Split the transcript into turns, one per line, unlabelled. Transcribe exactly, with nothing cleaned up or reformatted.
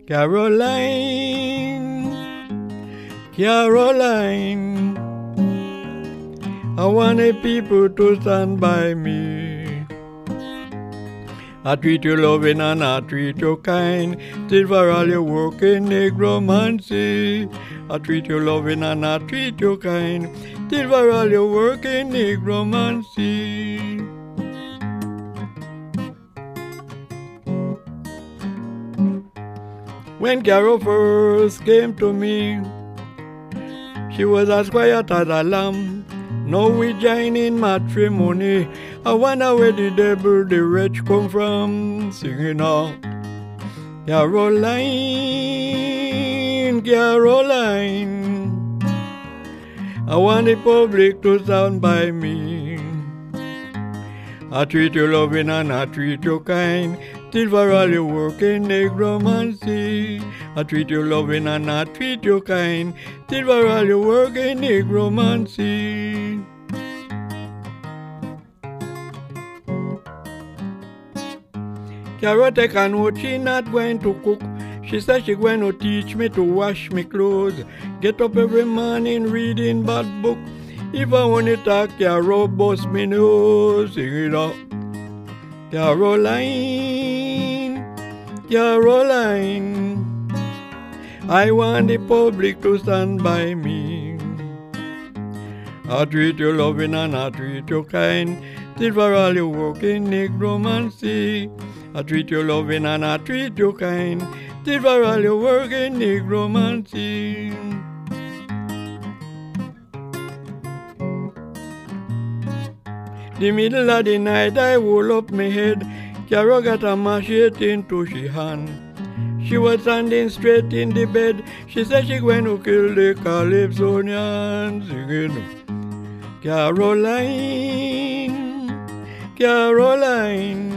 Caroline, Caroline, I want the people to stand by me. I treat you loving and I treat you kind, till for all your work in negromancy. I treat you loving and I treat you kind, till for all your work in negromancy. When Carol first came to me, she was as quiet as a lamb. Now we join in matrimony. I wonder where the devil, the wretch, come from, singing out, Caroline, Caroline, I want the public to stand by me. I treat you loving and I treat you kind, till for all your work in negromancy. I treat you loving and I treat you kind, till for all your work in negromancy. Carol take a note, she not going to cook. She said she going to teach me to wash me clothes. Get up every morning reading bad book. If I want to talk, Carol bust me nose. Sing it out. Caroline, Caroline, I want the public to stand by me. I treat you loving and I treat you kind, till for all your work in negromancy. I treat you loving and I treat you kind, till for all your work in negromancy. The middle of the night I hold up my head, Carol got a machete into she hand. She was standing straight in the bed. She said she going to kill the Calypsonians, singing, Caroline, Caroline,